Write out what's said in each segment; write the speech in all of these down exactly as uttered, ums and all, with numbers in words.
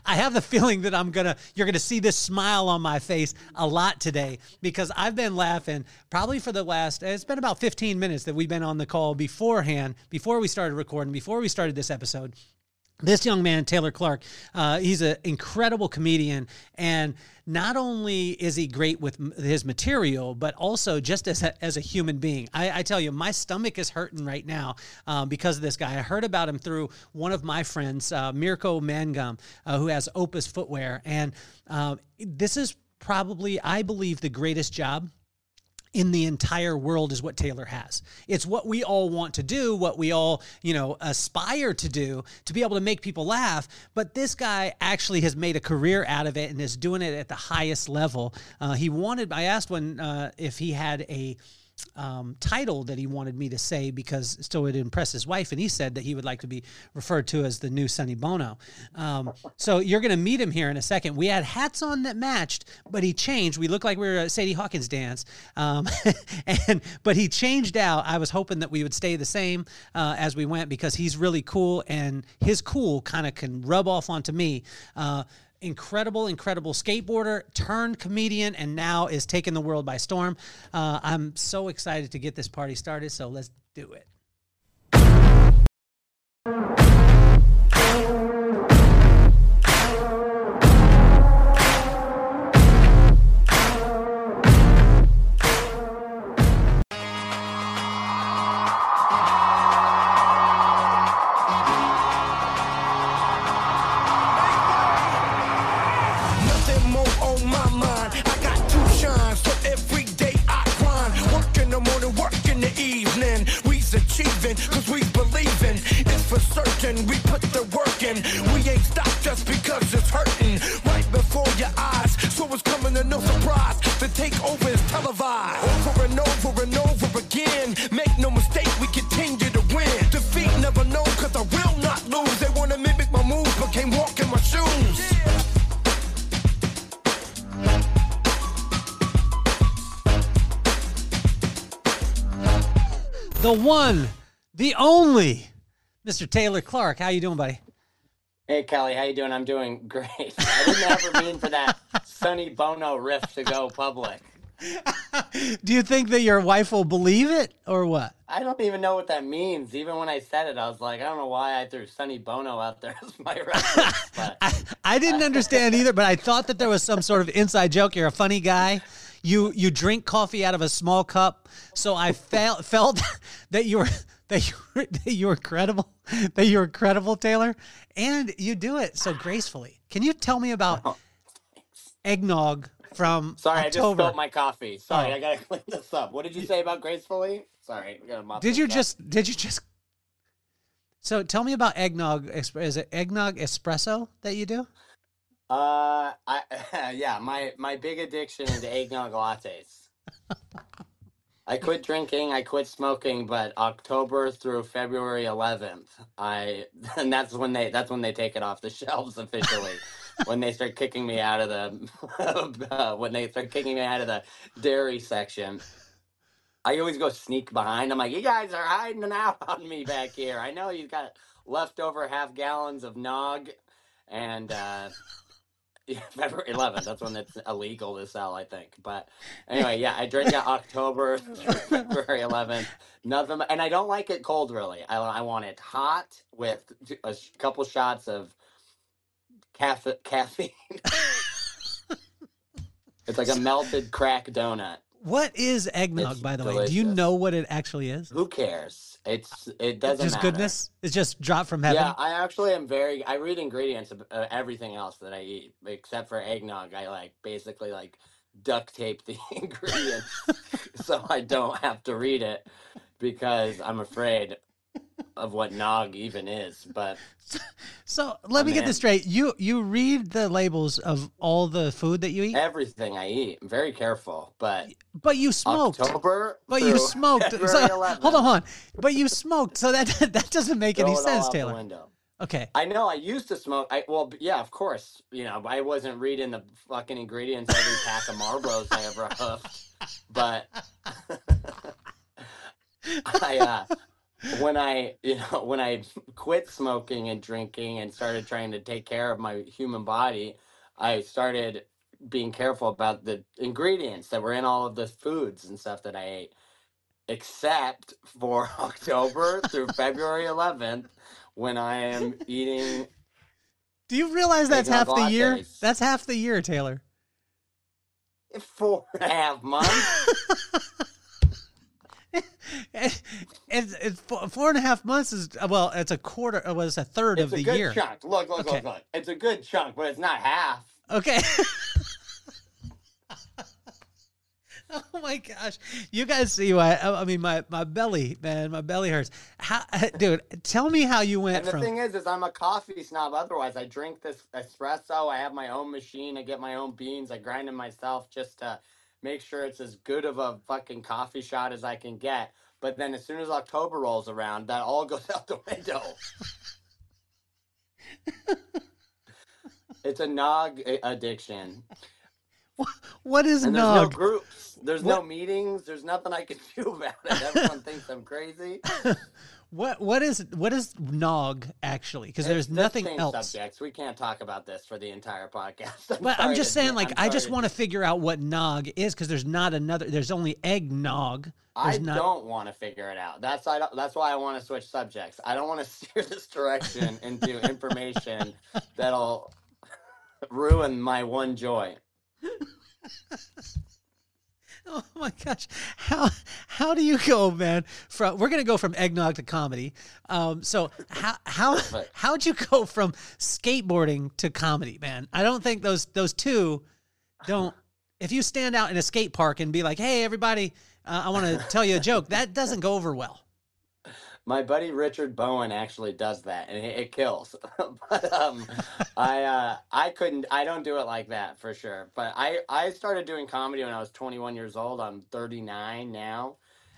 I have the feeling that I'm gonna you're gonna see this smile on my face a lot today because I've been laughing probably for the last. It's been about fifteen minutes that we've been on the call beforehand, before we started recording, before we started this episode. This young man, Taylor Clark, uh, he's an incredible comedian, and not only is he great with m- his material, but also just as a, as a human being. I, I tell you, my stomach is hurting right now um, because of this guy. I heard about him through one of my friends, uh, Mirko Mangum, uh, who has Opus Footwear, and uh, this is probably, I believe, the greatest job in the entire world is what Taylor has. It's what we all want to do, what we all, you know, aspire to do, to be able to make people laugh. But this guy actually has made a career out of it and is doing it at the highest level. Uh, he wanted, I asked when, uh, if he had a um, title that he wanted me to say because still would impress his wife. And he said that he would like to be referred to as the new Sonny Bono. Um, so you're going to meet him here in a second. We had hats on that matched, but he changed. We looked like we were at Sadie Hawkins dance. Um, and, but he changed out. I was hoping that we would stay the same uh, as we went because he's really cool and his cool kind of can rub off onto me. Uh, Incredible, incredible skateboarder, turned comedian, and now is taking the world by storm. Uh, I'm so excited to get this party started, so let's do it. Cause we believin', it's for certain. We put the work in. We ain't stopped just because it's hurting. Right before your eyes, so it's coming to no surprise. The takeover is televised. Over and over and over again. Make no mistake, we continue to win. Defeat never known, cause I will not lose. They wanna mimic my moves, but can't walk in my shoes. The one, the only, Mister Taylor Clark. How you doing, buddy? Hey, Kelly. How you doing? I'm doing great. I didn't ever mean for that Sonny Bono riff to go public. Do you think that your wife will believe it or what? I don't even know what that means. Even when I said it, I was like, I don't know why I threw Sonny Bono out there as my reference. But I, I didn't understand either, but I thought that there was some sort of inside joke. You're a funny guy. You you drink coffee out of a small cup, so I felt felt that you were that you were, that you were credible, that you were credible, Taylor, and you do it so gracefully. Can you tell me about oh, eggnog from sorry, October? I just spilled my coffee. Sorry, Oh. I gotta clean this up. What did you say about gracefully? Sorry, I gotta mop Did this you up. just did you just? So tell me about eggnog. Is it eggnog espresso that you do? Uh, I yeah, my my big addiction is eggnog lattes. I quit drinking, I quit smoking, but October through February eleventh, I and that's when they that's when they take it off the shelves officially. When they start kicking me out of the uh, when they start kicking me out of the dairy section. I always go sneak behind. I'm like, you guys are hiding out on me back here. I know you've got leftover half gallons of nog and uh yeah, February eleventh. That's when it's illegal to sell, I think. But anyway, yeah, I drink it October through February eleventh. Nothing, and I don't like it cold. Really, I I want it hot with a couple shots of caffe- caffeine. It's like a melted crack donut. What is eggnog, It's by the way? Do you delicious. know what it actually is? Who cares? It's it doesn't Just matter. goodness? It's just dropped from heaven? Yeah, I actually am very. I read ingredients of uh, everything else that I eat, except for eggnog. I like basically like duct tape the ingredients so I don't have to read it because I'm afraid of what nog even is. But So let I'm me get in. this straight. You you read the labels of all the food that you eat, everything I eat, I'm very careful. But but you smoked. October, But you through smoked. February So, eleventh, hold on, hold on. But you smoked, so that that doesn't make throw any it all sense, out the Taylor. window. Okay. I know I used to smoke. I well, b- yeah, of course. You know, I wasn't reading the fucking ingredients every pack of Marlboros I ever hoofed, but I uh, when I, you know, when I quit smoking and drinking and started trying to take care of my human body, I started being careful about the ingredients that were in all of the foods and stuff that I ate, except for October through February eleventh when I am eating Do you realize that's eggnog half the year? lattes. That's half the year, Taylor. Four and a half months. it's, it's four, four and a half months is well, it's a quarter. Well, it's a third It's of a the good year. chunk. Look, look, Okay. look, look. It's a good chunk, but it's not half. Okay. Oh my gosh, you guys see why? I I mean, my my belly, man, my belly hurts. How, dude? Tell me how you went And the from. thing is, is I'm a coffee snob. Otherwise, I drink this espresso. I have my own machine. I get my own beans. I grind them myself just to make sure it's as good of a fucking coffee shot as I can get. But then, as soon as October rolls around, that all goes out the window. It's a nog addiction. What is And there's no nog? groups. There's What- no meetings. There's nothing I can do about it. Everyone thinks I'm crazy. What what is what is nog actually? Because there's Let's nothing change else. Subjects. We can't talk about this for the entire podcast. But I'm sorry just to- saying, like, I'm I sorry just to- want to figure out what nog is because there's not another. There's only eggnog. I There's not. don't want to figure it out. That's I don't, that's why I want to switch subjects. I don't want to steer this direction into information that'll ruin my one joy. Oh my gosh, how how do you go, man? From we're gonna go from eggnog to comedy. Um, so how how Perfect. how'd you go from skateboarding to comedy, man? I don't think those those two don't. If you stand out in a skate park and be like, "Hey, everybody, uh, I want to tell you a joke," that doesn't go over well. My buddy Richard Bowen actually does that, and it, it kills. But um, I uh, I couldn't. I don't do it like that for sure. But I I started doing comedy when I was twenty-one years old. I'm thirty-nine now,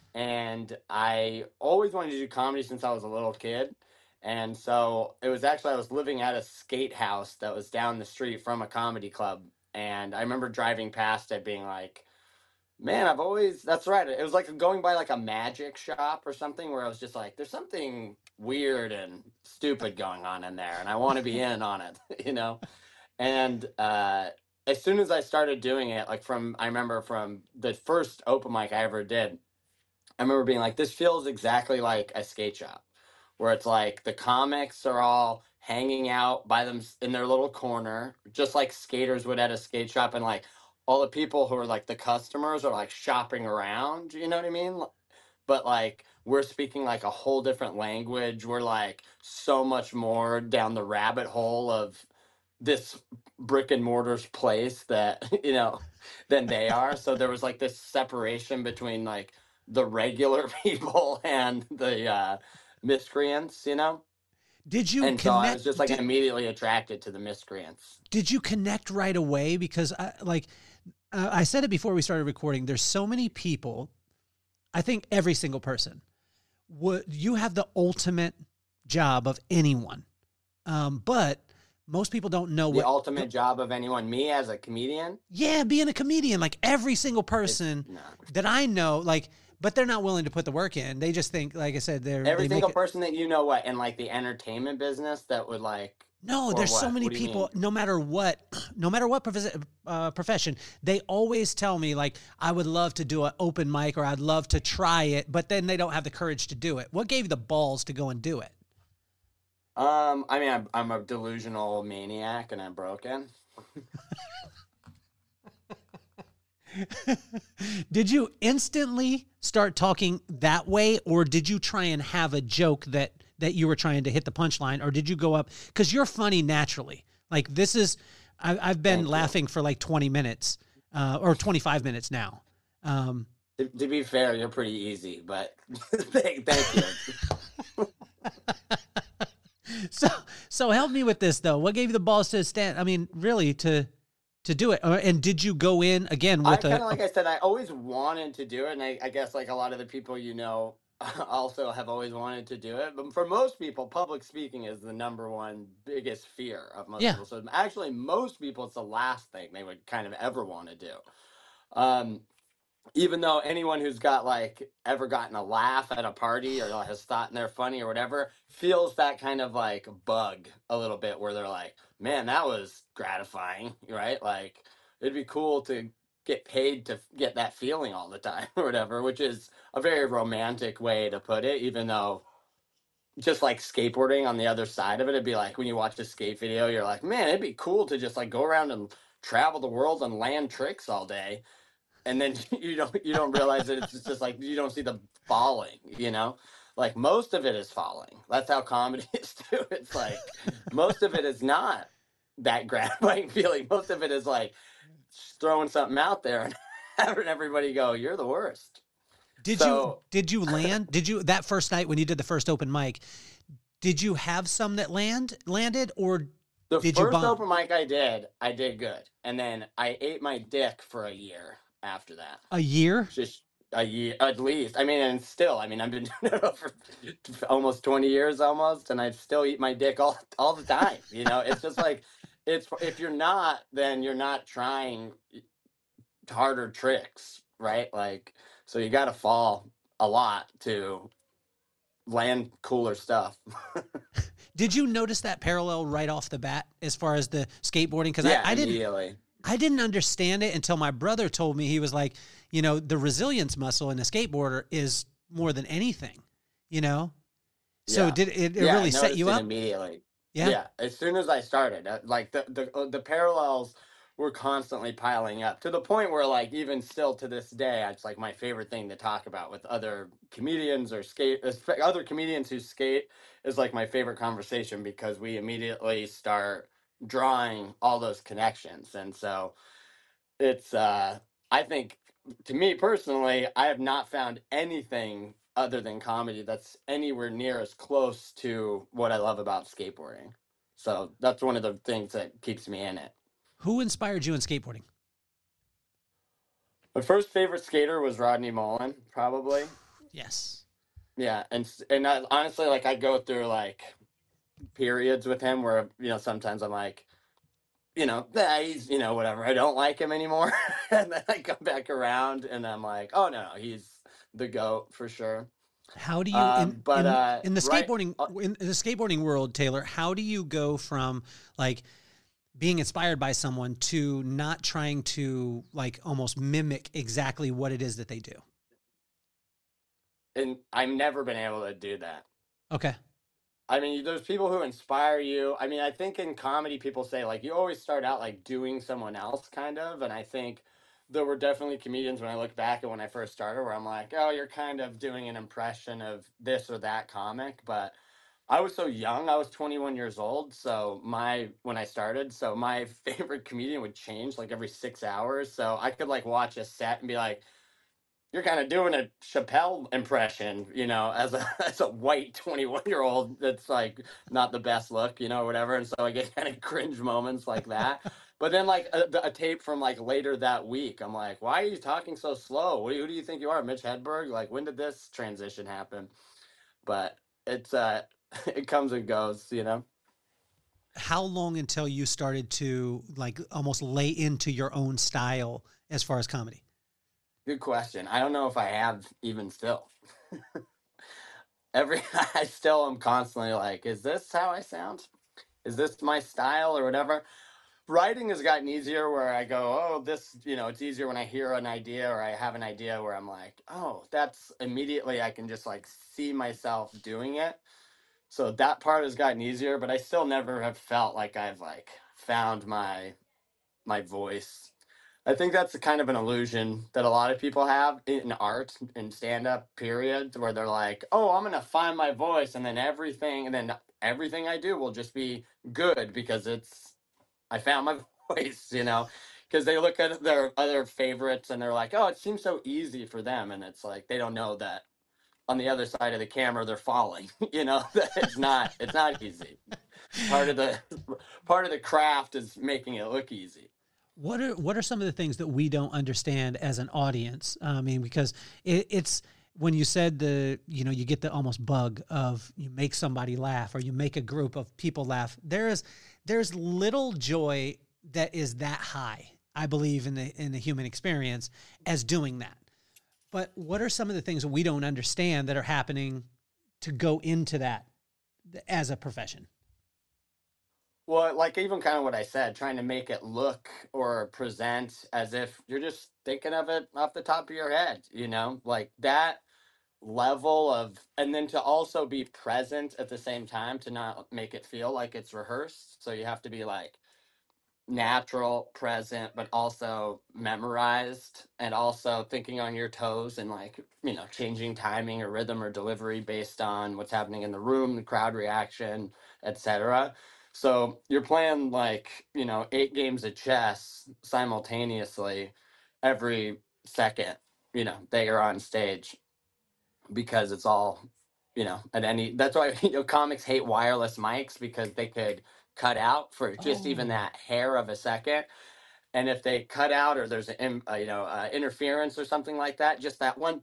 and I always wanted to do comedy since I was a little kid. And so it was actually I was living at a skate house that was down the street from a comedy club, and I remember driving past it, being like, man, I've always, that's right. It was like going by like a magic shop or something where I was just like, there's something weird and stupid going on in there and I want to be in on it, you know? And uh, as soon as I started doing it, like from, I remember from the first open mic I ever did, I remember being like, this feels exactly like a skate shop where it's like the comics are all hanging out by them in their little corner, just like skaters would at a skate shop. And like all the people who are like the customers are like shopping around, you know what I mean? But like we're speaking like a whole different language. We're like so much more down the rabbit hole of this brick and mortar's place that, you know, than they are. So there was like this separation between like the regular people and the uh, miscreants, you know? Did you And so I connect? was just like did, immediately attracted to the miscreants. did you connect right away? Because I, like uh, I said it before we started recording. There's so many people. I think every single person would. You have the ultimate job of anyone, um, but most people don't know The what. ultimate job of anyone, me as a comedian. Yeah, being a comedian, like every single it's- person no. that I know, like, but they're not willing to put the work in. They just think, like I said, they're Every they make single it, person that you know what in like the entertainment business that would like No, or there's so what? many What do you people. mean? No matter what, no matter what profes- uh, profession, they always tell me like, I would love to do an open mic or I'd love to try it, but then they don't have the courage to do it. What gave you the balls to go and do it? Um, I mean, I'm, I'm a delusional maniac and I'm broken. Did you instantly start talking that way, or did you try and have a joke that that you were trying to hit the punchline, or did you go up because you're funny naturally? Like this is, I, I've been Thank you. laughing for like twenty minutes, uh, or twenty-five minutes now. Um, To, to be fair, you're pretty easy, but thank, thank you. so so help me with this though. What gave you the balls to stand? I mean, really to to do it? Or, and did you go in again I with kind a? of, like I said, I always wanted to do it, and I, I guess like a lot of the people you know also have always wanted to do it. But for most people, public speaking is the number one biggest fear of most Yeah. people. So actually, most people, it's the last thing they would kind of ever want to do. Um, even though anyone who's got like ever gotten a laugh at a party or has thought they're funny or whatever feels that kind of like bug a little bit where they're like, man, that was gratifying, right? Like it'd be cool to get paid to get that feeling all the time or whatever, which is a very romantic way to put it, even though just like skateboarding on the other side of it, it'd be like when you watch a skate video, you're like, man, it'd be cool to just like go around and travel the world and land tricks all day. And then you don't you don't realize that it's just like you don't see the falling, you know? Like most of it is falling. That's how comedy is too. It's like most of it is not that gratifying feeling. Most of it is like throwing something out there and having everybody go, "You're the worst." Did So- you did you land? Did you that first night when you did the first open mic? Did you have some that land landed, or The did you first bomb? open mic I did, I did good, and then I ate my dick for a year after that. A year? Just a year at least. I mean, and still, I mean, I've been doing it for almost twenty years almost, and I still eat my dick all all the time. You know, it's just like it's if you're not, then you're not trying harder tricks, right? Like, so you got to fall a lot to land cooler stuff. Did you notice that parallel right off the bat as far as the skateboarding? Because Yeah, I, I didn't. immediately. I didn't understand it until my brother told me. He was like, you know, the resilience muscle in a skateboarder is more than anything, you know? So Yeah. did it, it Yeah, I really set noticed you it up? immediately. Yeah. Yeah, as soon as I started, uh, like the the uh, the parallels were constantly piling up to the point where, like, even still to this day, it's like my favorite thing to talk about with other comedians or skate, espe- other comedians who skate is like my favorite conversation because we immediately start drawing all those connections, and so it's uh, I think to me personally, I have not found anything other than comedy that's anywhere near as close to what I love about skateboarding. So that's one of the things that keeps me in it. Who inspired you in skateboarding? My first favorite skater was Rodney Mullen, probably. Yes. Yeah, and s- and I, honestly, like I go through like periods with him where you know sometimes I'm like, you know, nah, he's you know whatever. I don't like him anymore, and then I come back around and I'm like, oh no, no, he's the GOAT for sure. How do you Um, in, but, in, uh, in the right- skateboarding uh, in, in the skateboarding world, Taylor? How do you go from like being inspired by someone to not trying to like almost mimic exactly what it is that they do? And I've never been able to do that. Okay. I mean, there's people who inspire you. I mean, I think in comedy, people say like you always start out like doing someone else, kind of. And I think there were definitely comedians when I look back at when I first started where I'm like, oh, you're kind of doing an impression of this or that comic. But I was so young. I was twenty-one years old. So my when I started, so my favorite comedian would change like every six hours. So I could like watch a set and be like, you're kind of doing a Chappelle impression, you know, as a as a white twenty-one year old that's like not the best look, you know, or whatever. And so I get kind of cringe moments like that. But then like a, a tape from like later that week, I'm like, why are you talking so slow? Who, who do you think you are, Mitch Hedberg? Like, when did this transition happen? But it's uh, it comes and goes, you know. How long until you started to like almost lay into your own style as far as comedy? Good question. I don't know if I have even still. Every I still am constantly like, is this how I sound? Is this my style or whatever? Writing has gotten easier where I go, oh, this, you know, it's easier when I hear an idea or I have an idea where I'm like, oh, that's immediately I can just like see myself doing it. So that part has gotten easier, but I still never have felt like I've like found my my voice. I think that's a kind of an illusion that a lot of people have in art and stand up period where they're like, oh, I'm going to find my voice and then everything and then everything I do will just be good because it's I found my voice, you know, because they look at their other favorites and they're like, oh, it seems so easy for them. And it's like, they don't know that on the other side of the camera, they're falling, you know, that it's not, it's not easy. Part of the, part of the craft is making it look easy. What are what are some of the things that we don't understand as an audience? I mean, because it, it's when you said the you know you get the almost bug of you make somebody laugh or you make a group of people laugh. There is there's little joy that is that high, I believe, in the in the human experience as doing that. But what are some of the things that we don't understand that are happening to go into that as a profession? Well, like even kind of what I said, trying to make it look or present as if you're just thinking of it off the top of your head, you know, like that level of, and then to also be present at the same time to not make it feel like it's rehearsed. So you have to be like natural, present, but also memorized, and also thinking on your toes and like, you know, changing timing or rhythm or delivery based on what's happening in the room, the crowd reaction, et cetera. So you're playing like, you know, eight games of chess simultaneously every second, you know, that you're on stage, because it's all, you know, at any, that's why, you know, comics hate wireless mics, because they could cut out for just even Oh. that hair of a second. And if they cut out or there's an, uh, you know, uh, interference or something like that, just that one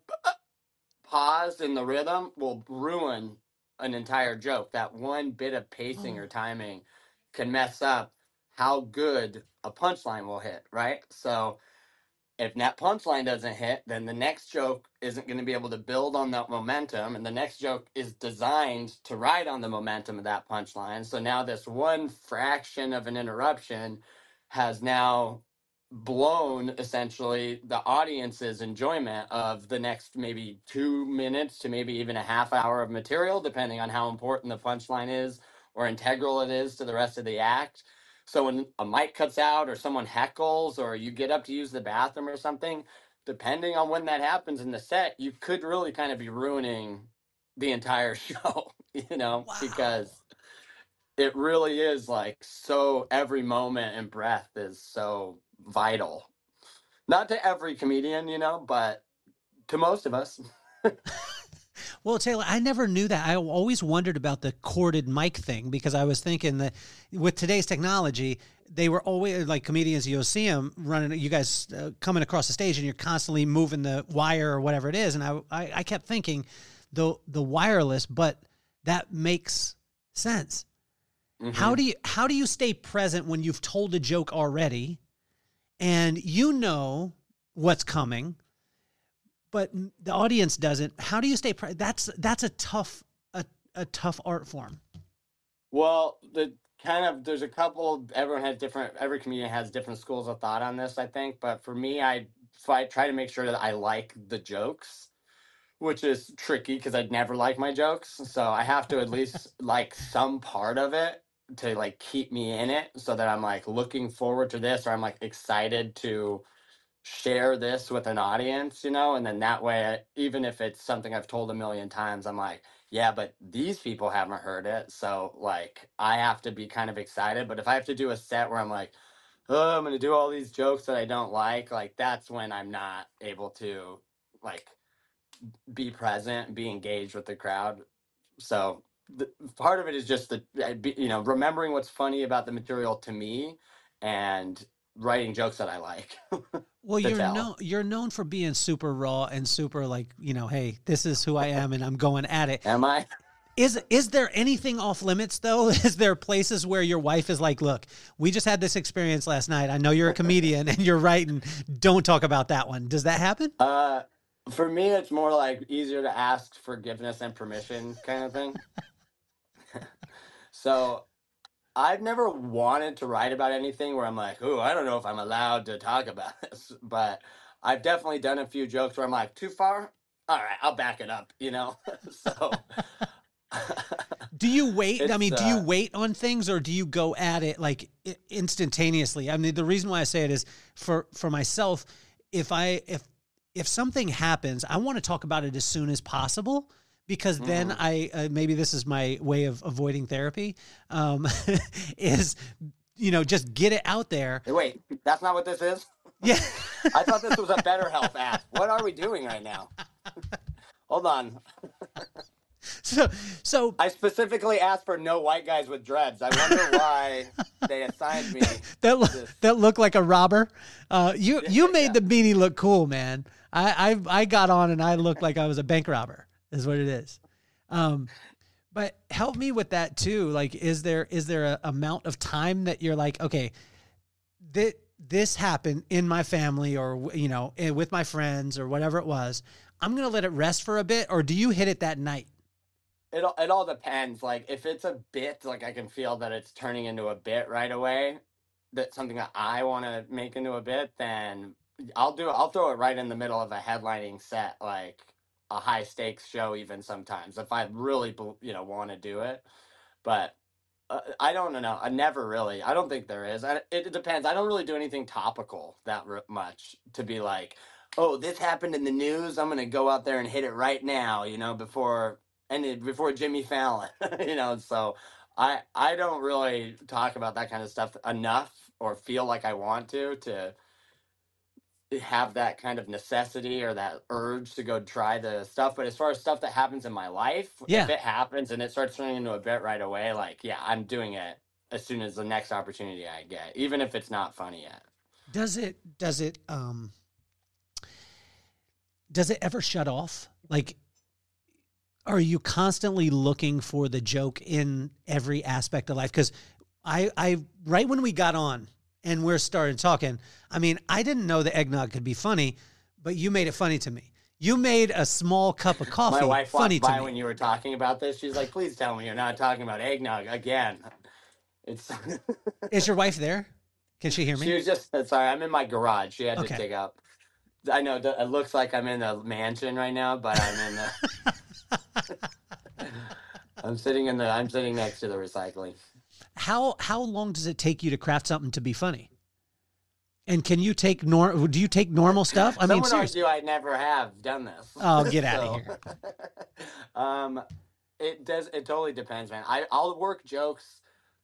pause in the rhythm will ruin an entire joke. That one bit of pacing Oh. or timing can mess up how good a punchline will hit, right? So if that punchline doesn't hit, then the next joke isn't going to be able to build on that momentum. And the next joke is designed to ride on the momentum of that punchline. So now this one fraction of an interruption has now blown essentially the audience's enjoyment of the next maybe two minutes to maybe even a half hour of material, depending on how important the punchline is or integral it is to the rest of the act. So when a mic cuts out or someone heckles or you get up to use the bathroom or something, depending on when that happens in the set, you could really kind of be ruining the entire show, you know, Wow. because it really is like, so every moment and breath is so vital. Not to every comedian, you know, but to most of us. Well, Taylor, I never knew that. I always wondered about the corded mic thing, because I was thinking that with today's technology, they were always like comedians. You'll see them running, you guys uh, coming across the stage, and you're constantly moving the wire or whatever it is. And I, I, I kept thinking the the wireless, but that makes sense. Mm-hmm. How do you how do you stay present when you've told a joke already, and you know what's coming, but the audience doesn't? How do you stay pre- that's that's a tough a, a tough art form. Well, the kind of, there's a couple, everyone has different, every comedian has different schools of thought on this, I think. But for me, I, I try to make sure that I like the jokes, which is tricky because I'd never like my jokes. So I have to at least like some part of it to like keep me in it, so that I'm like looking forward to this, or I'm like excited to share this with an audience, you know. And then that way, even if it's something I've told a million times, I'm like, yeah, but these people haven't heard it, so like I have to be kind of excited. But if I have to do a set where I'm like, oh, I'm gonna do all these jokes that I don't like, like that's when I'm not able to like be present, be engaged with the crowd. So the, part of it is just the, you know, remembering what's funny about the material to me, and writing jokes that I like. Well, you're known you're known for being super raw and super like, you know, hey, this is who I am and I'm going at it. Am I? Is is there anything off limits though? Is there places where your wife is like, look, we just had this experience last night. I know you're a comedian and you're writing. Don't talk about that one. Does that happen? Uh, for me, it's more like easier to ask forgiveness and permission kind of thing. So I've never wanted to write about anything where I'm like, oh, I don't know if I'm allowed to talk about this. But I've definitely done a few jokes where I'm like, too far? All right, I'll back it up, you know? So do you wait? It's, I mean, do you uh, wait on things, or do you go at it like i- instantaneously? I mean, the reason why I say it is for, for myself, if I, if, if something happens, I want to talk about it as soon as possible, because then Mhm. I, uh, maybe this is my way of avoiding therapy, um, is, you know, just get it out there. Hey, wait, that's not what this is? Yeah. I thought this was a BetterHelp app. What are we doing right now? Hold on. So, so I specifically asked for no white guys with dreads. I wonder why they assigned me that lo- this. that looked like a robber. Uh, you you made Yeah. the beanie look cool, man. I, I I got on and I looked like I was a bank robber. Is what it is. Um, but help me with that too. Like, is there is there a amount of time that you're like, okay, th- this happened in my family or, you know, eh, with my friends or whatever it was, I'm going to let it rest for a bit? Or do you hit it that night? It, all- it all depends. Like, if it's a bit, like, I can feel that it's turning into a bit right away, that's something that I want to make into a bit, then I'll do I'll throw it right in the middle of a headlining set, like a high stakes show, even sometimes, if I really, bel- you know, want to do it. But uh, I don't know. I never really. I don't think there is. I, it, it depends. I don't really do anything topical that r- much to be like, oh, this happened in the news. I'm gonna go out there and hit it right now. You know, before and it, before Jimmy Fallon. You know, so I I don't really talk about that kind of stuff enough, or feel like I want to to have that kind of necessity or that urge to go try the stuff. But as far as stuff that happens in my life, if Yeah. it happens and it starts turning into a bit right away, like, yeah, I'm doing it as soon as the next opportunity I get, even if it's not funny yet. Does it, does it, um, does it ever shut off? Like, are you constantly looking for the joke in every aspect of life? Because I, I, right when we got on and we're started talking, I mean, I didn't know the eggnog could be funny, but you made it funny to me. You made a small cup of coffee My wife funny walked to by me. when you were talking about this. She's like, please tell me you're not talking about eggnog again. It's Is your wife there? Can she hear me? she was just sorry. I'm in my garage. She had Okay. to dig up. I know th- it looks like I'm in a mansion right now, but I'm in the. I'm sitting in the. I'm sitting next to the recycling. How how long does it take you to craft something to be funny? And can you take nor? Do you take normal stuff? I Some mean, would seriously. argue I never have done this. Oh, get out So, of here! um, it does. It totally depends, man. I I'll work jokes.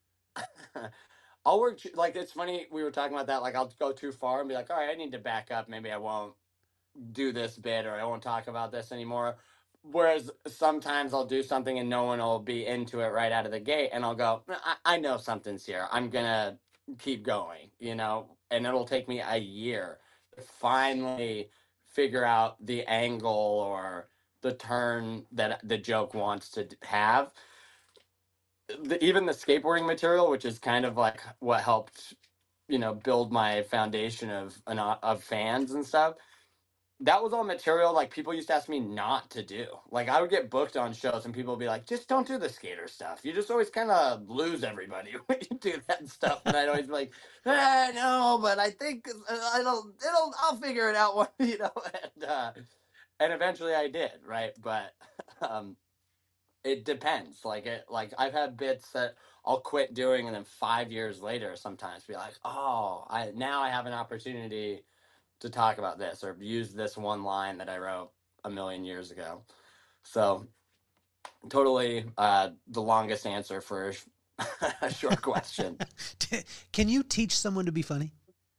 I'll work like it's funny. We were talking about that. Like I'll go too far and be like, all right, I need to back up. Maybe I won't do this bit or I won't talk about this anymore. Whereas sometimes I'll do something and no one will be into it right out of the gate, and I'll go, I, I know something's here. I'm gonna keep going, you know, and it'll take me a year to finally figure out the angle or the turn that the joke wants to d- have. The, even the skateboarding material, which is kind of like what helped, you know, build my foundation of an of fans and stuff, that was all material like people used to ask me not to do. Like I would get booked on shows and people would be like, just don't do the skater stuff. You just always kind of lose everybody when you do that stuff. And I'd always be like, I know, but I think uh, it'll, it'll, I'll figure it out one, you know, and, uh, and eventually I did. Right. But, um, it depends. Like it, like I've had bits that I'll quit doing and then five years later sometimes be like, oh, I, now I have an opportunity to talk about this or use this one line that I wrote a million years ago. So totally uh, the longest answer for a short question. Can you teach someone to be funny?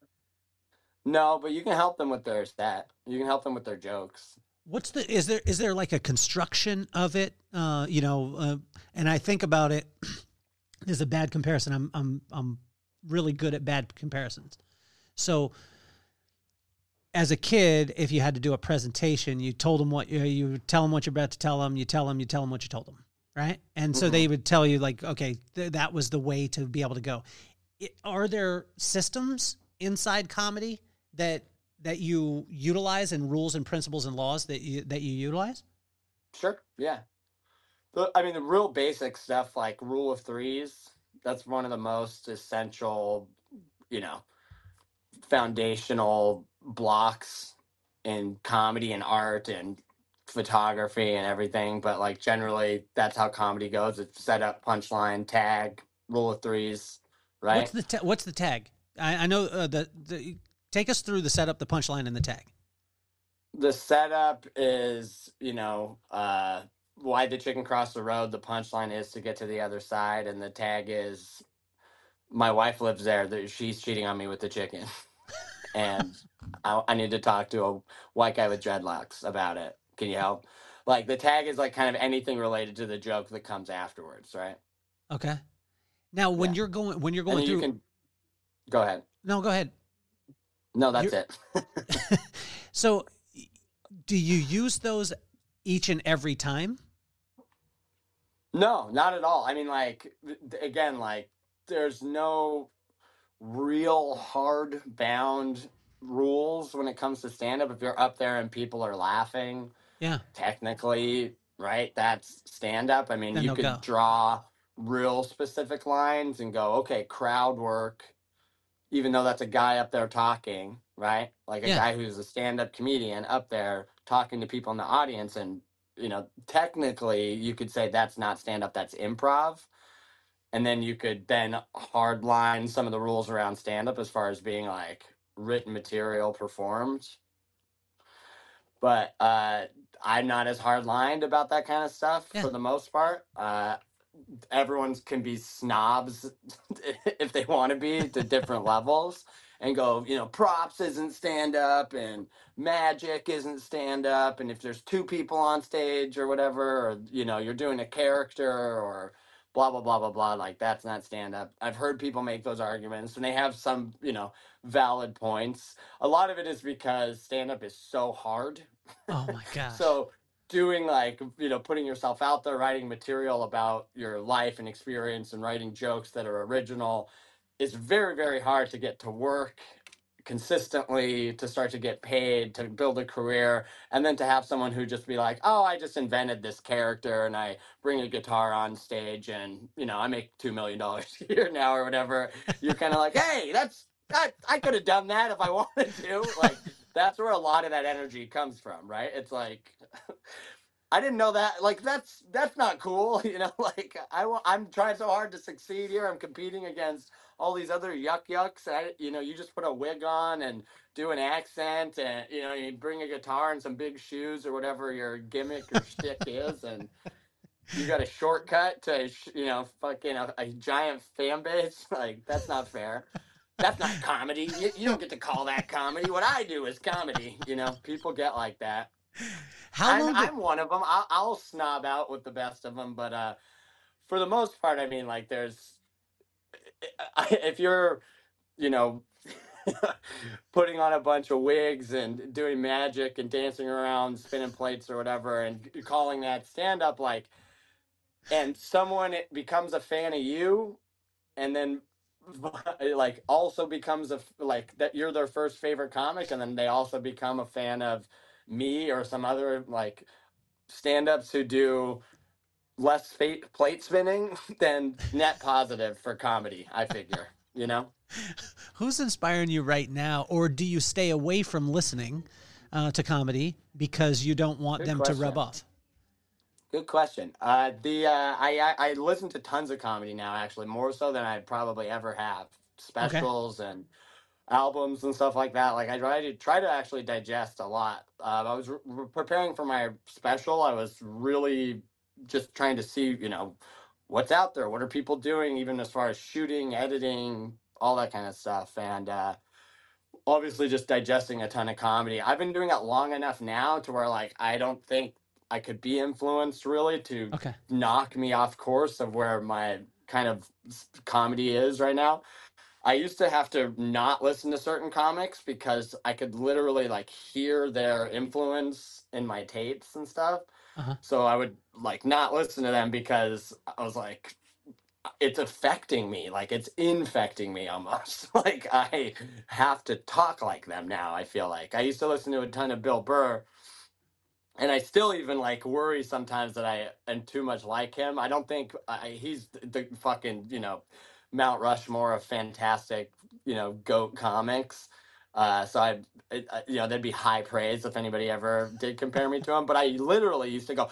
No, but you can help them with their set. You can help them with their jokes. What's the is there is there like a construction of it? Uh, you know, uh, and I think about it. This is a bad comparison. I'm I'm I'm really good at bad comparisons. So as a kid, if you had to do a presentation, you told them what you you tell them what you're about to tell them. You tell them, you tell them what you told them, right? And so Mm-hmm. they would tell you like, okay, th- that was the way to be able to go. It, are there systems inside comedy that that you utilize, and rules and principles and laws that you that you utilize? Sure. Yeah. The- I mean, the real basic stuff like rule of threes, that's one of the most essential, you know, foundational blocks in comedy and art and photography and everything. But like generally, that's how comedy goes. It's set up, punchline, tag, rule of threes, What's right? the ta- what's the tag? I, I know uh, the the take us through the setup, the punchline, and the tag. The setup is, you know, uh, why the chicken crossed the road. The punchline is to get to the other side, and the tag is my wife lives there. That she's cheating on me with the chicken, and I, I need to talk to a white guy with dreadlocks about it. Can you help? Like the tag is like kind of anything related to the joke that comes afterwards, right? Okay. Now, when Yeah. you're going when you're And going then you through, can go ahead. no, go ahead. No, that's You're- it. So, do you use those each and every time? No, not at all. I mean, like th- again, like there's no real hard bound rules when it comes to stand up. If you're up there and people are laughing, Yeah. technically, right, that's stand up. I mean, Then you they'll could go. draw real specific lines and go, okay, crowd work, even though that's a guy up there talking, right? Like a Yeah. guy who's a stand up comedian up there talking to people in the audience. And, you know, technically you could say that's not stand up, that's improv. And then you could then hard line some of the rules around stand up as far as being like written material performed. But uh, I'm not as hard lined about that kind of stuff Yeah. for the most part. Uh, everyone can be snobs if they want to be to different levels and go, you know, props isn't stand up and magic isn't stand up. And if there's two people on stage or whatever, or, you know, you're doing a character or blah, blah, blah, blah, blah, like that's not stand up. I've heard people make those arguments and they have some, you know, valid points. A lot of it is because stand up is so hard. Oh my gosh. So doing like, you know, putting yourself out there, writing material about your life and experience and writing jokes that are original is very, very hard to get to work consistently, to start to get paid, to build a career, and then to have someone who just be like, oh, I just invented this character and I bring a guitar on stage and, you know, I make two million dollars a year now or whatever. You're kind of like, hey, that's, I, I could have done that if I wanted to. Like, that's where a lot of that energy comes from, right? It's like, I didn't know that. Like, that's that's not cool, you know. Like, I wa- I'm trying so hard to succeed here. I'm competing against all these other yuck yucks. I, you know, you just put a wig on and do an accent, and you know, you bring a guitar and some big shoes or whatever your gimmick or shtick is, and you got a shortcut to, you know, fucking a, a giant fan base. Like, that's not fair. That's not comedy. You, you don't get to call that comedy. What I do is comedy. You know, people get like that. How I'm long did I'm one of them. I'll, I'll snob out with the best of them, but uh, for the most part, I mean, like, there's if you're, you know, putting on a bunch of wigs and doing magic and dancing around, spinning plates or whatever, and calling that stand up, like, and someone becomes a fan of you, and then like also becomes a like that you're their first favorite comic, and then they also become a fan of me or some other like stand-ups who do less fate plate spinning than net positive for comedy, I figure, you know. who's inspiring you right now, or do you stay away from listening uh, to comedy because you don't want Good them to rub question. off? Good question. Uh, the uh, I, I I listen to tons of comedy now, actually, more so than I probably ever have. Okay. Specials and albums and stuff like that. Like I try to try to actually digest a lot. Uh, I was re- re- preparing for my special. I was really just trying to see, you know, what's out there. What are people doing, even as far as shooting, editing, all that kind of stuff. And uh, obviously, just digesting a ton of comedy. I've been doing it long enough now to where like I don't think I could be influenced really to Okay. knock me off course of where my kind of comedy is right now. I used to have to not listen to certain comics because I could literally like hear their influence in my tapes and stuff. Uh-huh. So I would like not listen to them because I was like, it's affecting me. Like it's infecting me almost. Like I have to talk like them now. I feel like I used to listen to a ton of Bill Burr, and I still even like worry sometimes that I am too much like him. I don't think I, he's the, the fucking, you know, Mount Rushmore of fantastic, you know, goat comics. Uh, so I, it, uh, you know, there'd be high praise if anybody ever did compare me to him. But I literally used to go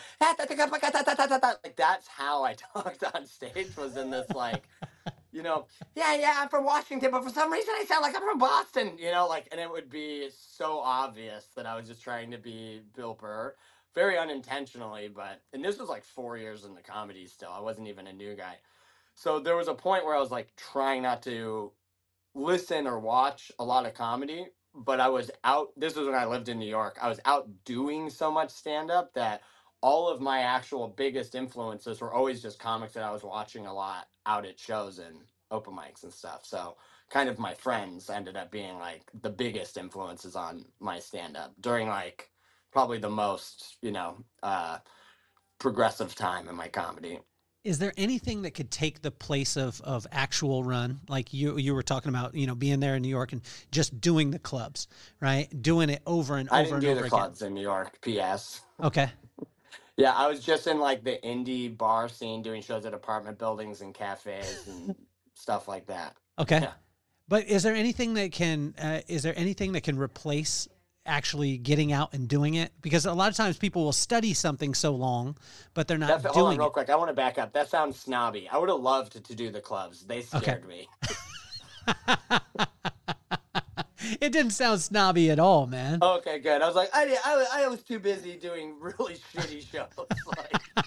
like that's how I talked on stage, was in this like, you know, yeah, yeah, I'm from Washington, but for some reason I sound like I'm from Boston, you know, like, and it would be so obvious that I was just trying to be Bill Burr, very unintentionally, but, and this was like four years in the comedy still. I wasn't even a new guy. So there was a point where I was like trying not to listen or watch a lot of comedy, but I was out. This was when I lived in New York. I was out doing so much stand up that all of my actual biggest influences were always just comics that I was watching a lot out at shows and open mics and stuff. So kind of my friends ended up being like the biggest influences on my stand up during like probably the most, you know, uh, progressive time in my comedy. Is there anything that could take the place of of actual run? Like you you were talking about, you know, being there in New York and just doing the clubs, right? Doing it over and I over didn't and do over the again. clubs in New York, P S. Okay. Yeah, I was just in like the indie bar scene doing shows at apartment buildings and cafes and stuff like that. Okay. Yeah. But is there anything that can uh, is there anything that can replace actually getting out and doing it? Because a lot of times people will study something so long, but they're not That, hold on doing real it. quick. I want to back up. That sounds snobby. I would have loved to, to do the clubs. They Okay. scared me. It didn't sound snobby at all, man. Okay, good. I was like, I, did- I, was- I was too busy doing really shitty shows. Like,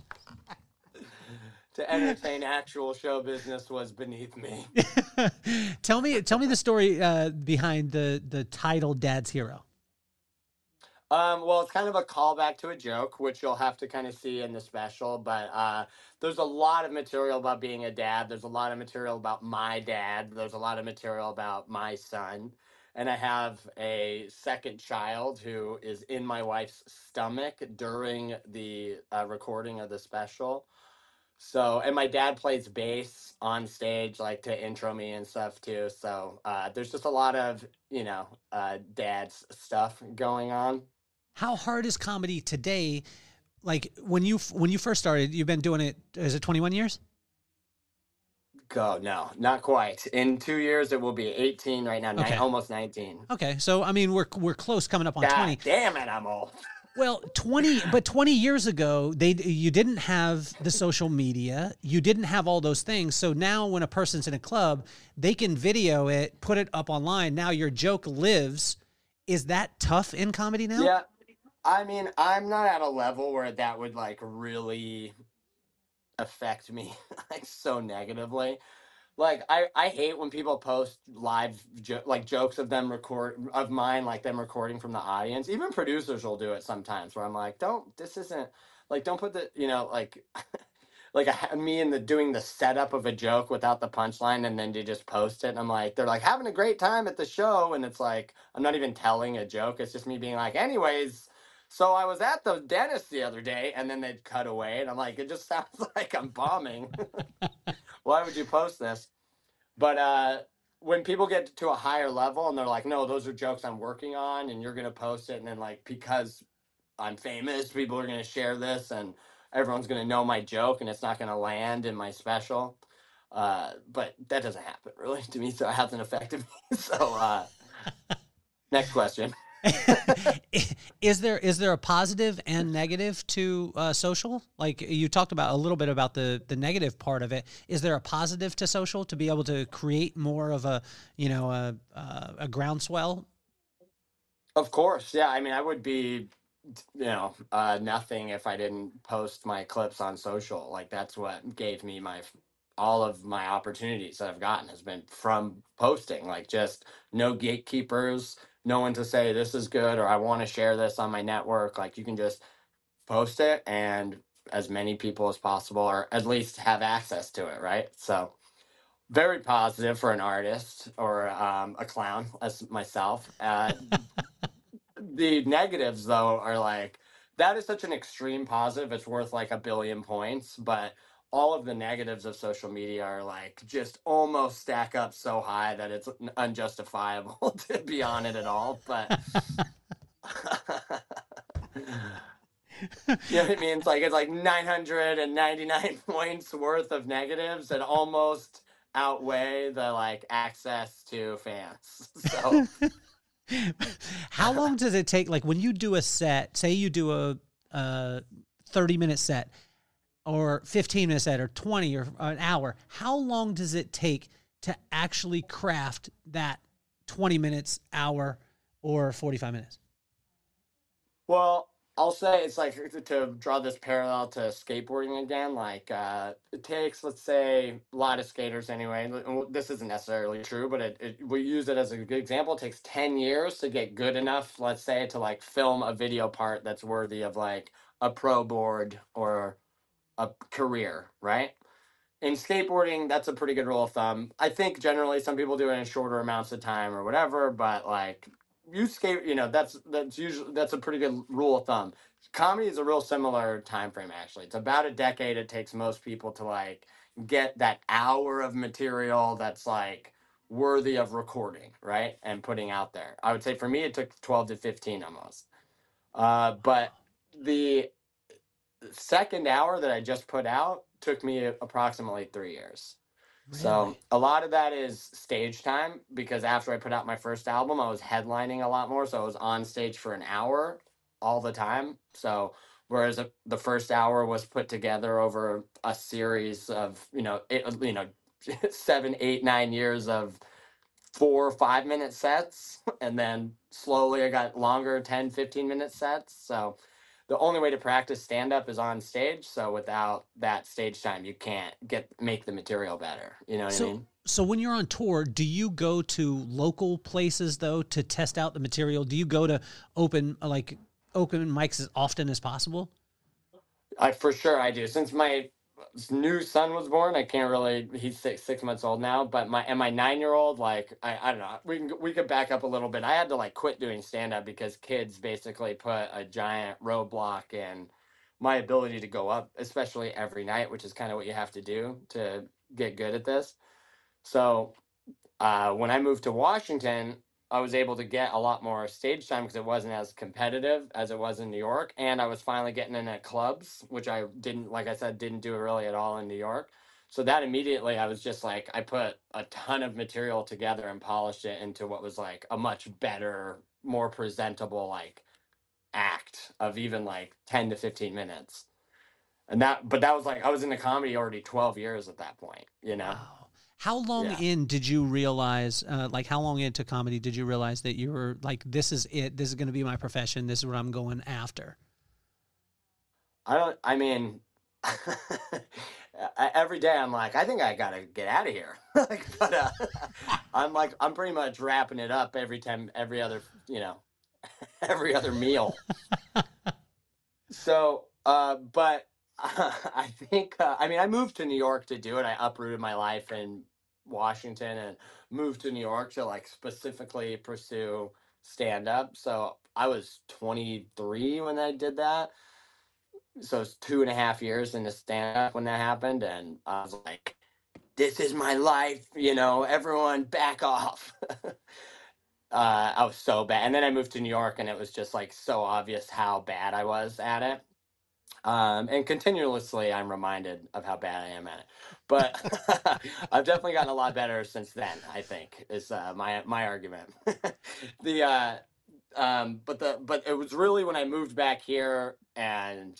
to entertain actual show business was beneath me. tell me tell me the story uh, behind the the title Dad's Hero. Um, well, it's kind of a callback to a joke, which you'll have to kind of see in the special. But uh, there's a lot of material about being a dad. There's a lot of material about my dad. There's a lot of material about my son. And I have a second child who is in my wife's stomach during the uh, recording of the special. So, and my dad plays bass on stage, like to intro me and stuff too. So, uh, there's just a lot of, you know, uh, dad's stuff going on. How hard is comedy today? Like when you when you first started, you've been doing it. Is it twenty-one years? Go no, not quite. In two years, it will be eighteen right now, Okay. nine, almost nineteen. Okay, so I mean we're we're close, coming up on God twenty. damn it, I'm old. Well, twenty, but twenty years ago, they you didn't have the social media, you didn't have all those things. So now, when a person's in a club, they can video it, put it up online. Now your joke lives. Is that tough in comedy now? Yeah, I mean, I'm not at a level where that would like really affect me like so negatively. Like I, I hate when people post live jo- like jokes of them record of mine, like them recording from the audience. Even producers will do it sometimes where I'm like, don't, this isn't like, don't put the, you know, like, like a, me and the doing the setup of a joke without the punchline and then to just post it. And I'm like, they're like having a great time at the show. And it's like, I'm not even telling a joke. It's just me being like, anyways, so I was at the dentist the other day, and then they'd cut away. And I'm like, it just sounds like I'm bombing. Why would you post this? But uh, when people get to a higher level and they're like, no, those are jokes I'm working on and you're going to post it. And then like, because I'm famous, people are going to share this and everyone's going to know my joke and it's not going to land in my special. Uh, but that doesn't happen really to me. So it hasn't affected me. So uh, next question. is there is there a positive and negative to uh, social? Like you talked about a little bit about the the negative part of it. Is there a positive to social to be able to create more of a you know a a, a groundswell? Of course, yeah. I mean, I would be, you know, uh, nothing if I didn't post my clips on social. Like that's what gave me my all of my opportunities that I've gotten has been from posting. Like just no gatekeepers, no one to say this is good or I want to share this on my network. Like you can just post it and as many people as possible or at least have access to it, right? So very positive for an artist or um, a clown as myself. Uh, the negatives though are like that is such an extreme positive it's worth like a billion points, but all of the negatives of social media are like just almost stack up so high that it's unjustifiable to be on it at all. But you know what I mean? It's like it's like nine hundred ninety-nine points worth of negatives that almost outweigh the like access to fans. So how long does it take? Like when you do a set, say you do a, a thirty minute set or fifteen minute set or twenty or an hour, how long does it take to actually craft that twenty minutes, hour, or forty-five minutes? Well, I'll say it's like to draw this parallel to skateboarding again. Like uh, it takes, let's say, a lot of skaters anyway. This isn't necessarily true, but it, it, we use it as a good example. It takes ten years to get good enough, let's say, to like film a video part that's worthy of like a pro board or a career, right? In skateboarding, that's a pretty good rule of thumb. I think generally some people do it in shorter amounts of time or whatever, but like you skate, you know, that's that's usually that's a pretty good rule of thumb. comedy is a real similar time frame, actually. It's about a decade it takes most people to like get that hour of material that's like worthy of recording, right? And putting out there. I would say for me it took twelve to fifteen almost. Uh, but the second hour that I just put out took me approximately three years. Really? So a lot of that is stage time, because after I put out my first album, I was headlining a lot more. So I was on stage for an hour all the time. So whereas the first hour was put together over a series of, you know, it, you know, seven, eight, nine years of four or five minute sets. And then slowly I got longer, ten, fifteen minute sets. So the only way to practice stand up is on stage. So without that stage time, you can't get make the material better. You know what so, I mean? So when you're on tour, do you go to local places though to test out the material? Do you go to open like open mics as often as possible? I for sure I do. Since my new son was born, I can't really. He's six six months old now, but my and my nine year old, like I, I don't know. We can we could back up a little bit. I had to like quit doing stand up because kids basically put a giant roadblock in my ability to go up, especially every night, which is kind of what you have to do to get good at this. So uh, when I moved to Washington, I was able to get a lot more stage time because it wasn't as competitive as it was in New York. And I was finally getting in at clubs, which I didn't, like I said, didn't do really at all in New York. So that immediately I was just like, I put a ton of material together and polished it into what was like a much better, more presentable like act of even like ten to fifteen minutes. And that, but that was like, I was in the comedy already twelve years at that point, you know? Wow. How long Yeah. in did you realize, uh, like how long into comedy did you realize that you were like, this is it, this is going to be my profession, this is what I'm going after? I don't, I mean, every day I'm like, I think I got to get out of here. like, but uh, I'm like, I'm pretty much wrapping it up every time, every other, you know, every other meal. so, uh, but uh, I think, uh, I mean, I moved to New York to do it. I uprooted my life in Washington and moved to New York to like specifically pursue stand up. So I was twenty-three when I did that. So it's two and a half years into stand up when that happened. And I was like, this is my life, you know, everyone back off. uh, I was so bad. And then I moved to New York and it was just like so obvious how bad I was at it. Um, and continuously, I'm reminded of how bad I am at it. But I've definitely gotten a lot better since then, I think, is uh, my my argument. the uh, um, but the but it was really when I moved back here and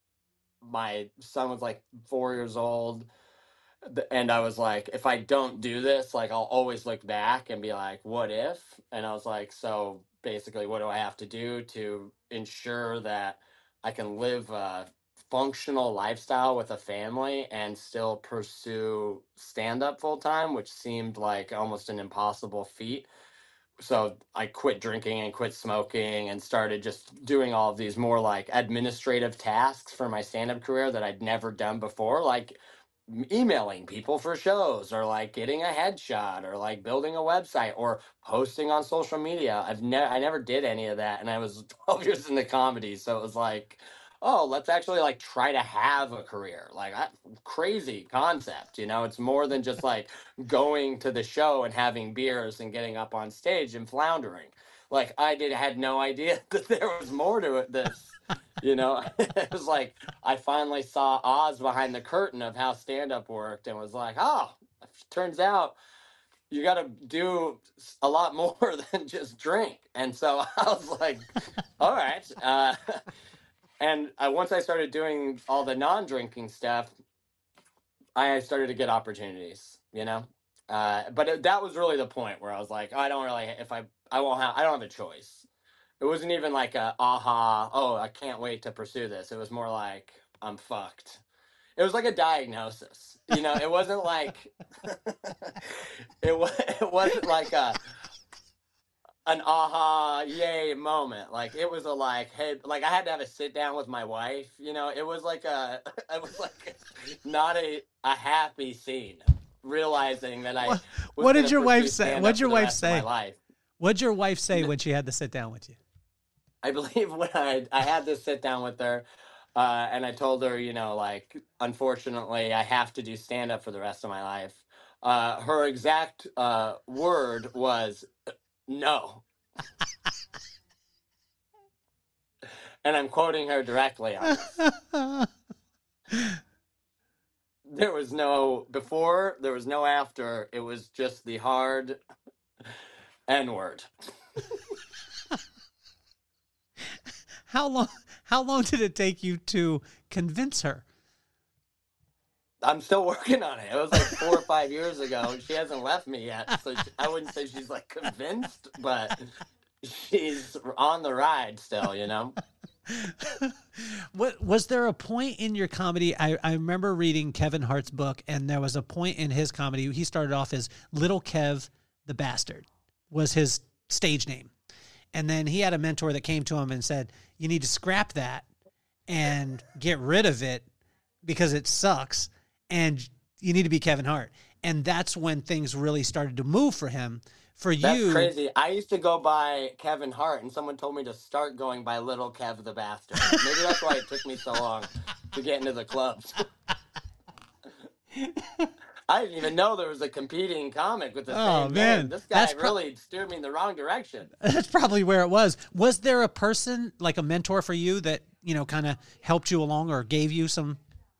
my son was like four years old, and I was like, if I don't do this, like I'll always look back and be like, what if? And I was like, so basically, what do I have to do to ensure that I can live a functional lifestyle with a family and still pursue stand up full time, which seemed like almost an impossible feat. So I quit drinking and quit smoking and started just doing all of these more like administrative tasks for my stand up career that I'd never done before, like emailing people for shows or like getting a headshot or like building a website or posting on social media. I've never I never did any of that, and I was twelve years into comedy, so it was like, oh, let's actually like try to have a career. Like I, crazy concept, you know? It's more than just like going to the show and having beers and getting up on stage and floundering. Like I did had no idea that there was more to it this. You know, it was like I finally saw Oz behind the curtain of how stand-up worked and was like, oh, turns out you got to do a lot more than just drink. And so I was like, all right. Uh, and I, once I started doing all the non-drinking stuff, I started to get opportunities, you know. Uh, but it, that was really the point where I was like, oh, I don't really, if I, I won't have, I don't have a choice. It wasn't even like a aha, oh, I can't wait to pursue this. It was more like, I'm fucked. It was like a diagnosis. You know, it wasn't like, it, was, it wasn't like a, an aha, yay moment. Like, it was a like, hey, like I had to have a sit down with my wife. You know, it was like a, it was like not a, a happy scene, realizing that I was What did your pursue wife say? stand-up What'd your for the wife rest of my say? life. What'd your wife say when she had to sit down with you? I believe when I I had this sit down with her, uh, and I told her, you know, like, unfortunately, I have to do stand up for the rest of my life. Uh, her exact uh, word was no, and I'm quoting her directly on this. There was no before, there was no after. It was just the hard N word. How long? How long did it take you to convince her? I'm still working on it. It was like four or five years ago. She hasn't left me yet, so she, I wouldn't say she's like convinced, but she's on the ride still. You know. What was there a point in your comedy? I, I remember reading Kevin Hart's book, and there was a point in his comedy. He started off as Little Kev the Bastard was his stage name. And then he had a mentor that came to him and said, you need to scrap that and get rid of it because it sucks. And you need to be Kevin Hart. And that's when things really started to move for him. For That's you, crazy. I used to go by Kevin Hart, and someone told me to start going by Little Kev the Bastard. Maybe that's why it took me so long to get into the clubs. I didn't even know there was a competing comic with the Oh, same man. name. This guy That's pro- really steered me in the wrong direction. that's probably where it was. Was there a person, like a mentor for you that, you know, kind of helped you along or gave you some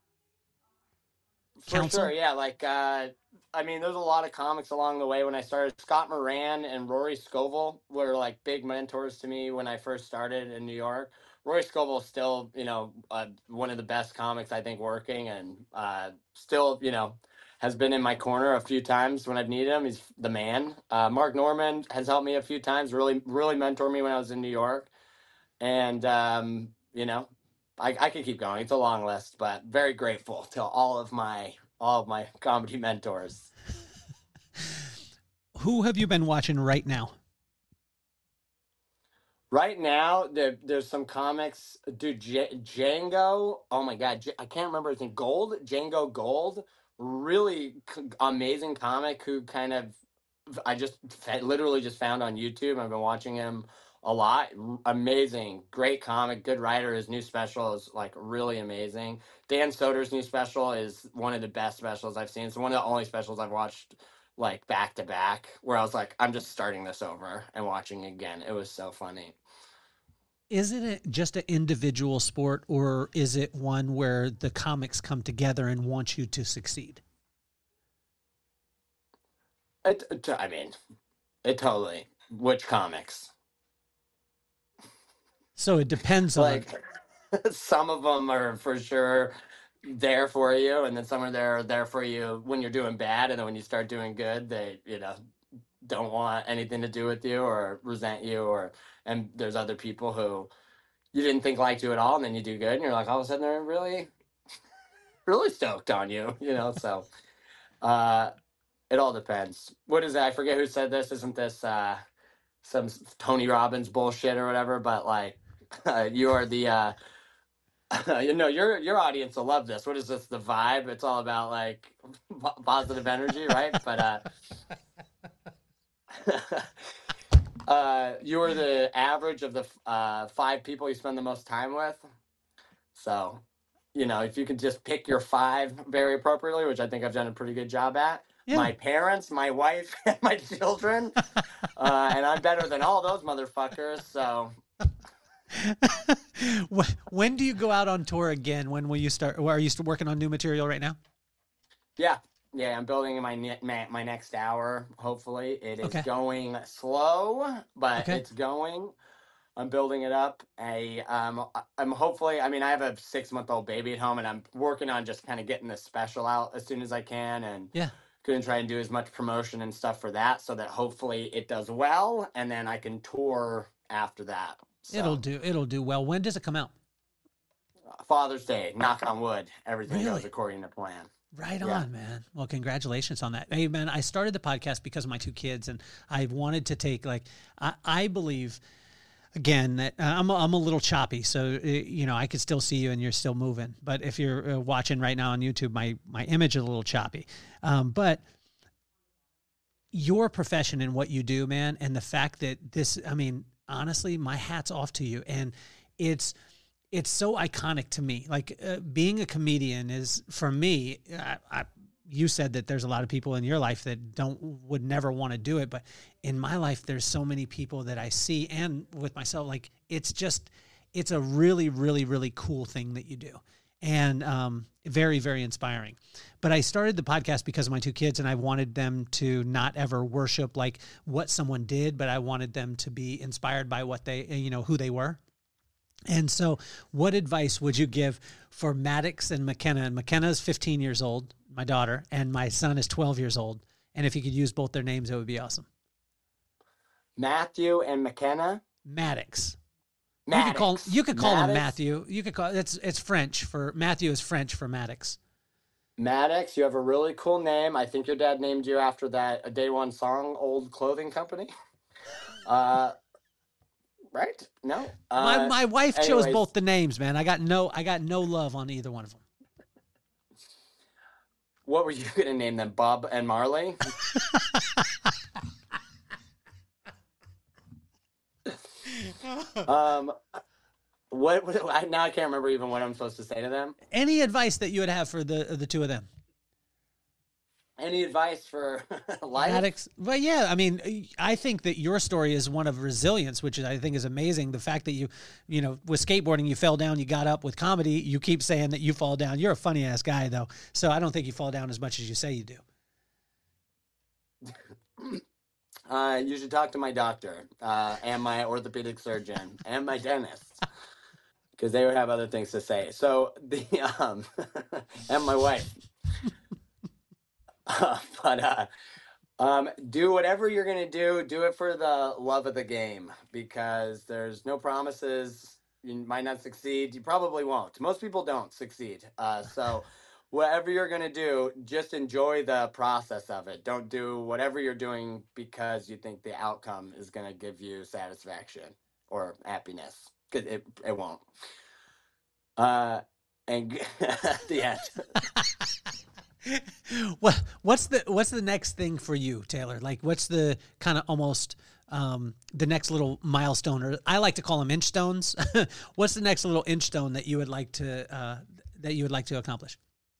For counsel? sure, yeah. Like, uh, I mean, there's a lot of comics along the way when I started. Scott Moran and Rory Scovel were like big mentors to me when I first started in New York. Rory Scovel is still, you know, uh, one of the best comics I think working, and uh, still, you know, has been in my corner a few times when I've needed him. He's the man. Uh, Mark Norman has helped me a few times, really, really mentored me when I was in New York. And, um, you know, I, I could keep going. It's a long list, but very grateful to all of my all of my comedy mentors. Who have you been watching right now? Right now, there, there's some comics. Dude, J- Django. Oh my God, J- I can't remember his name. Gold, Django Gold. Really c- amazing comic who kind of I just f- literally just found on YouTube. I've been watching him a lot. R- Amazing, great comic, good writer. His new special is like really amazing. Dan Soder's new special is one of the best specials I've seen. It's one of the only specials I've watched like back to back where I was like, I'm just starting this over and watching again. It was so funny. Isn't it just an individual sport, or is it one where the comics come together and want you to succeed? It, it, I mean, it totally. Which comics? So it depends on. Like, some of them are for sure there for you, and then some are there there for you when you're doing bad, and then when you start doing good, they you know don't want anything to do with you or resent you, or and there's other people who you didn't think liked you at all, and then you do good, and you're like all of a sudden they're really, really stoked on you, you know. So, uh, it all depends. What is it? I forget who said this. Isn't this uh, some Tony Robbins bullshit or whatever? But like, uh, you are the uh, you know, your your audience will love this. What is this? The vibe? It's all about like po- positive energy, right? But uh, uh, you are the average of the uh, five people you spend the most time with. So, you know, if you could just pick your five very appropriately, which I think I've done a pretty good job at. Yeah. My parents, my wife, and my children, uh, and I'm better than all those motherfuckers. So. When do you go out on tour again? When will you start? Or are you still working on new material right now? Yeah, yeah, I'm building my ne- my, my next hour. Hopefully, it is Okay. going slow, but Okay. it's going. I'm building it up. I um, I'm hopefully. I mean, I have a six month old baby at home, and I'm working on just kind of getting this special out as soon as I can, and Yeah. going to try and do as much promotion and stuff for that, so that hopefully it does well, and then I can tour after that. So, It'll do. It'll do well. When does it come out? Father's Day. Knock on wood. Everything Really? goes according to plan. Right Yeah. on, man. Well, congratulations on that. Hey, man, I started the podcast because of my two kids, and I wanted to take, like, I, I believe, again, that uh, I'm, a, I'm a little choppy, so, uh, you know, I could still see you and you're still moving. But if you're uh, watching right now on YouTube, my, my image is a little choppy. Um, but your profession and what you do, man, and the fact that this, I mean, honestly, my hat's off to you. And it's, it's so iconic to me. Like uh, being a comedian is, for me, I, I, you said that there's a lot of people in your life that don't, would never want to do it. But in my life, there's so many people that I see, and with myself, like it's just, it's a really, really, really cool thing that you do. And um, very, very inspiring. But I started the podcast because of my two kids, and I wanted them to not ever worship like what someone did, but I wanted them to be inspired by what they, you know, who they were. And so what advice would you give for Maddox and McKenna? And McKenna is fifteen years old, my daughter, and my son is twelve years old. And if you could use both their names, it would be awesome. Matthew and McKenna? Maddox. Maddox. You could call, you could call him Maddox? Matthew. You could call it's it's French for Matthew is French for Maddox. Maddox, you have a really cool name. I think your dad named you after that A Day One song, Old Clothing Company. Uh, right? No. Uh, my my wife chose anyways. both the names, man. I got no I got no love on either one of them. What were you going to name them? Bob and Marley? um, what, what I, now I can't remember even what I'm supposed to say to them. Any advice that you would have for the the two of them? Any advice for life? Maddox, well, yeah, I mean, I think that your story is one of resilience, which I think is amazing. The fact that you, you know, with skateboarding, you fell down, you got up. With comedy, you keep saying that you fall down. You're a funny ass guy, though, so I don't think you fall down as much as you say you do. Uh, you should talk to my doctor uh, and my orthopedic surgeon and my dentist, because they would have other things to say. So the um, and my wife. Uh, but uh, um, do whatever you're gonna do. Do it for the love of the game, because there's no promises. You might not succeed. You probably won't. Most people don't succeed. Uh, so whatever you're gonna do, just enjoy the process of it. Don't do whatever you're doing because you think the outcome is gonna give you satisfaction or happiness, because it it won't. Uh, and the end. What what's the what's the next thing for you, Taylor? Like, what's the kind of almost um, the next little milestone, or I like to call them inch stones. What's the next little inch stone that you would like to uh, that you would like to accomplish?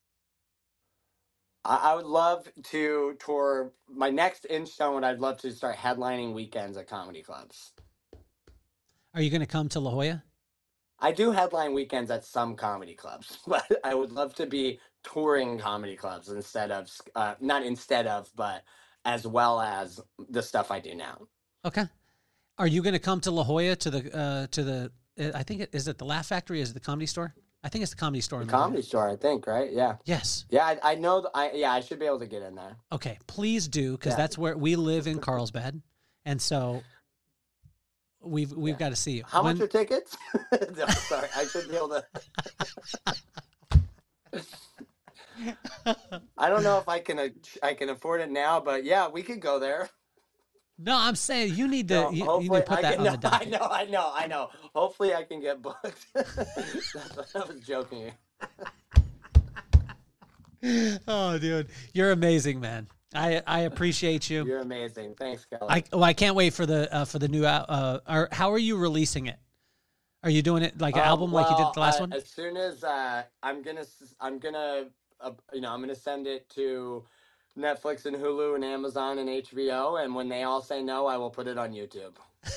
I I would love to tour. My next inch stone, I'd love to start headlining weekends at comedy clubs. Are you going to come to La Jolla? I do headline weekends at some comedy clubs, but I would love to be touring comedy clubs instead of, uh, not instead of, but as well as the stuff I do now. Okay. Are you going to come to La Jolla to the, uh, to the, uh, I think it, is it the Laugh Factory? Is it the Comedy Store? I think it's the Comedy Store. The in La Jolla. Comedy Store, I think, right? Yeah. Yes. Yeah, I, I know. th- I yeah, I should be able to get in there. Okay. Please do, because Yeah. that's where we live in Carlsbad. And so we've, we've Yeah. got to see you. How When- much are tickets? No, sorry, I should be able to. I don't know if I can uh, I can afford it now, but yeah, we could go there. No, I'm saying you need to, No, you, you hopefully need to put I that can, on no, the docket. I know, I know, I know. Hopefully I can get booked. That's what I was joking. Oh, dude, you're amazing, man. I, I appreciate you. You're amazing. Thanks, Kelly. I well, I can't wait for the uh, for the new uh, uh or how are you releasing it? Are you doing it like an Um, album like you did well, the last uh, one? As soon as uh, I'm gonna, s- I'm gonna, uh, you know, I'm gonna send it to Netflix and Hulu and Amazon and H B O, and when they all say no, I will put it on YouTube.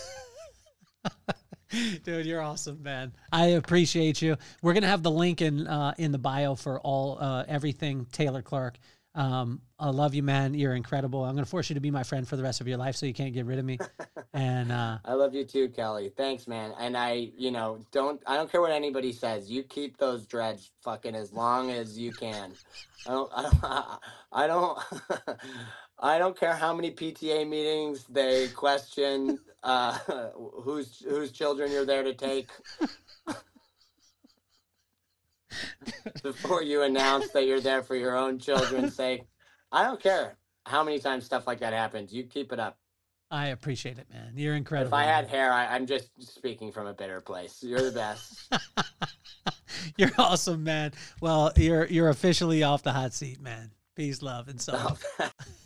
Dude, you're awesome, man. I appreciate you. We're gonna have the link in uh, in the bio for all uh, everything Taylor Clark. Um, I love you, man. You're incredible. I'm gonna force you to be my friend for the rest of your life, so you can't get rid of me. And uh, I love you too, Kelly. Thanks, man. And I, you know, don't, I don't care what anybody says. You keep those dreads fucking as long as you can. I don't, I don't, I don't, I don't care how many P T A meetings they question uh, whose whose children you're there to take before you announce that you're there for your own children's sake. I don't care how many times stuff like that happens. You keep it up. I appreciate it, man. You're incredible. If I had man. hair, I, I'm just speaking from a bitter place. You're the best. You're awesome, man. Well, you're you're officially off the hot seat, man. Peace, love, and so. Oh,